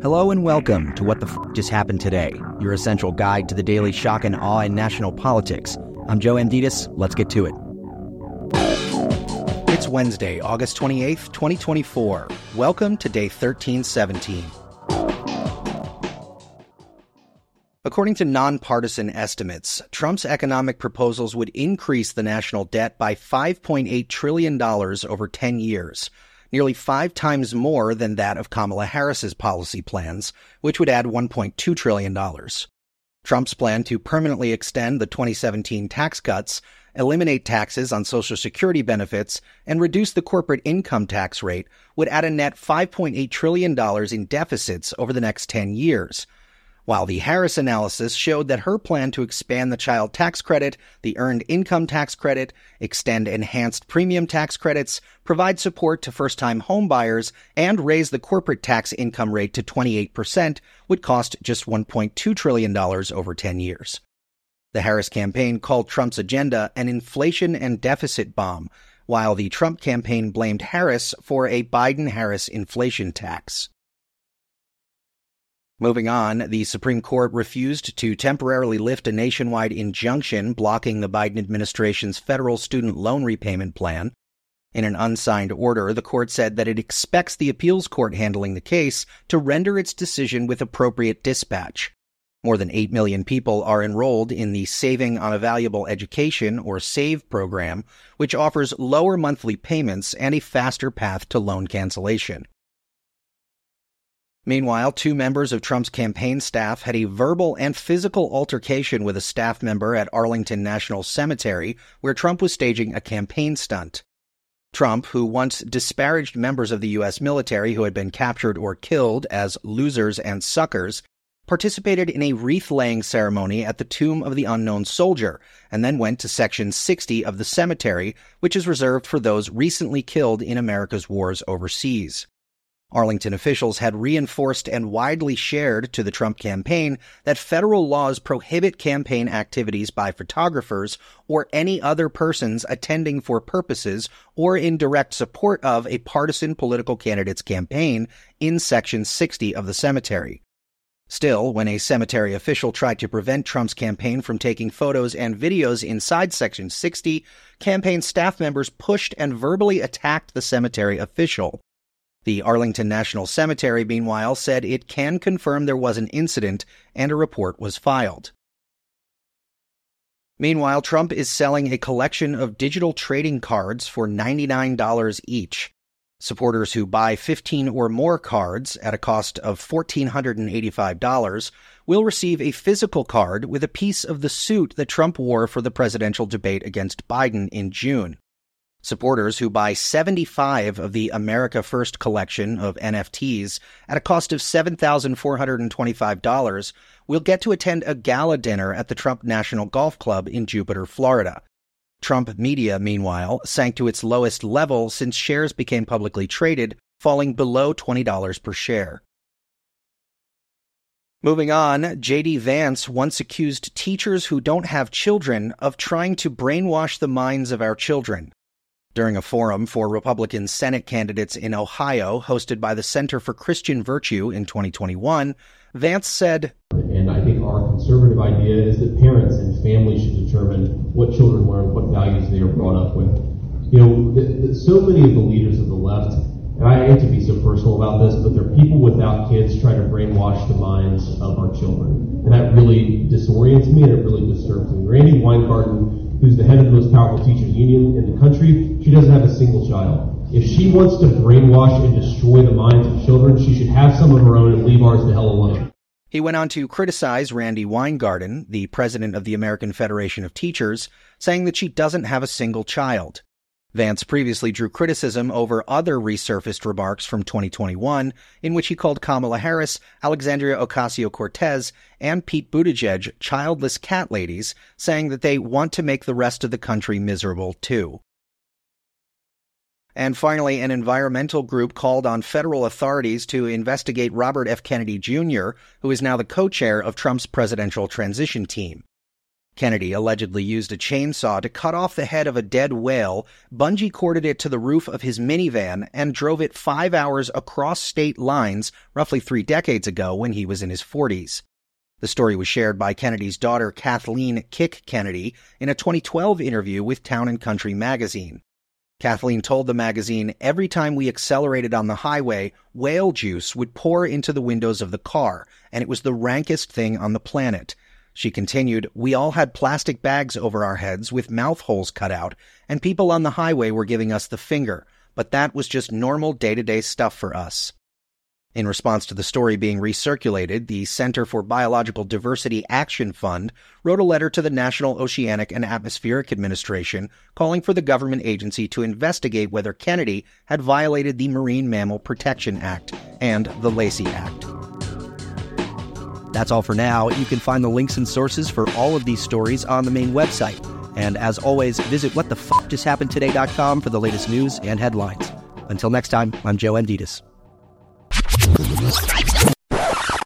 Hello and welcome to What the Just Happened Today, your essential guide to the daily shock and awe in national politics. I'm Joe Amditis. Let's get to it. It's Wednesday, August 28th, 2024. Welcome to day 1317. According to nonpartisan estimates, Trump's economic proposals would increase the national debt by $5.8 trillion over 10 years, nearly 5 times more than that of Kamala Harris's policy plans, which would add $1.2 trillion. Trump's plan to permanently extend the 2017 tax cuts, eliminate taxes on Social Security benefits, and reduce the corporate income tax rate would add a net $5.8 trillion in deficits over the next 10 years. While the Harris analysis showed that her plan to expand the child tax credit, the earned income tax credit, extend enhanced premium tax credits, provide support to first-time homebuyers, and raise the corporate tax income rate to 28% would cost just $1.2 trillion over 10 years. The Harris campaign called Trump's agenda an inflation and deficit bomb, while the Trump campaign blamed Harris for a Biden-Harris inflation tax. Moving on, the Supreme Court refused to temporarily lift a nationwide injunction blocking the Biden administration's federal student loan repayment plan. In an unsigned order, the court said that it expects the appeals court handling the case to render its decision with appropriate dispatch. More than 8 million people are enrolled in the Saving on a Valuable Education, or SAVE program, which offers lower monthly payments and a faster path to loan cancellation. Meanwhile, 2 members of Trump's campaign staff had a verbal and physical altercation with a staff member at Arlington National Cemetery, where Trump was staging a campaign stunt. Trump, who once disparaged members of the U.S. military who had been captured or killed as losers and suckers, participated in a wreath-laying ceremony at the Tomb of the Unknown Soldier, and then went to Section 60 of the cemetery, which is reserved for those recently killed in America's wars overseas. Arlington officials had reinforced and widely shared to the Trump campaign that federal laws prohibit campaign activities by photographers or any other persons attending for purposes or in direct support of a partisan political candidate's campaign in Section 60 of the cemetery. Still, when a cemetery official tried to prevent Trump's campaign from taking photos and videos inside Section 60, campaign staff members pushed and verbally attacked the cemetery official. The Arlington National Cemetery, meanwhile, said it can confirm there was an incident and a report was filed. Meanwhile, Trump is selling a collection of digital trading cards for $99 each. Supporters who buy 15 or more cards at a cost of $1,485 will receive a physical card with a piece of the suit that Trump wore for the presidential debate against Biden in June. Supporters who buy 75 of the America First collection of NFTs at a cost of $7,425 will get to attend a gala dinner at the Trump National Golf Club in Jupiter, Florida. Trump media, meanwhile, sank to its lowest level since shares became publicly traded, falling below $20 per share. Moving on, J.D. Vance once accused teachers who don't have children of trying to brainwash the minds of our children. During a forum for Republican Senate candidates in Ohio hosted by the Center for Christian Virtue in 2021, Vance said, "And I think our conservative idea is that parents and families should determine what children learn, what values they are brought up with. You know, so many of the leaders of the left, and I hate to be so personal about this, but they're people without kids trying to brainwash the minds of our children. And that really disorients me and it really disturbs me. Randi Weingarten, who's the head of the most powerful teachers union in the country, she doesn't have a single child. If she wants to brainwash and destroy the minds of children, she should have some of her own and leave ours the hell alone." He went on to criticize Randi Weingarten, the president of the American Federation of Teachers, saying that she doesn't have a single child. Vance previously drew criticism over other resurfaced remarks from 2021, in which he called Kamala Harris, Alexandria Ocasio-Cortez, and Pete Buttigieg childless cat ladies, saying that they want to make the rest of the country miserable too. And finally, an environmental group called on federal authorities to investigate Robert F. Kennedy Jr., who is now the co-chair of Trump's presidential transition team. Kennedy allegedly used a chainsaw to cut off the head of a dead whale, bungee corded it to the roof of his minivan, and drove it 5 hours across state lines roughly 3 decades ago when he was in his 40s. The story was shared by Kennedy's daughter Kathleen Kick Kennedy in a 2012 interview with Town & Country magazine. Kathleen told the magazine, "Every time we accelerated on the highway, whale juice would pour into the windows of the car, and it was the rankest thing on the planet." She continued, "We all had plastic bags over our heads with mouth holes cut out, and people on the highway were giving us the finger, but that was just normal day-to-day stuff for us." In response to the story being recirculated, the Center for Biological Diversity Action Fund wrote a letter to the National Oceanic and Atmospheric Administration calling for the government agency to investigate whether Kennedy had violated the Marine Mammal Protection Act and the Lacey Act. That's all for now. You can find the links and sources for all of these stories on the main website. And as always, visit whatthefjusthappenedtoday.com for the latest news and headlines. Until next time, I'm Joe Amditis.